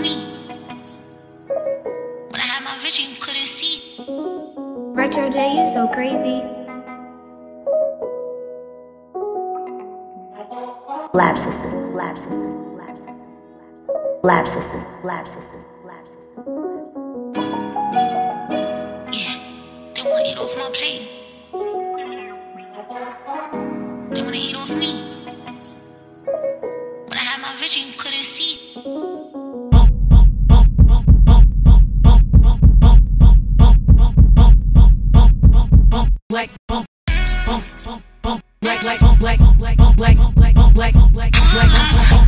me. When I had my vision, you couldn't see. Retro J, you so crazy. Lab sisters, lab sisters, lab sisters, lab sisters, lab sisters, lab sisters. Yeah, they wanna eat off my plate. They wanna eat off me. When I had my vision, you couldn't see. Black, black, black, black, black, black, black, black, black, black, black.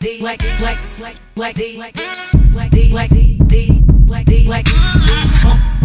Black,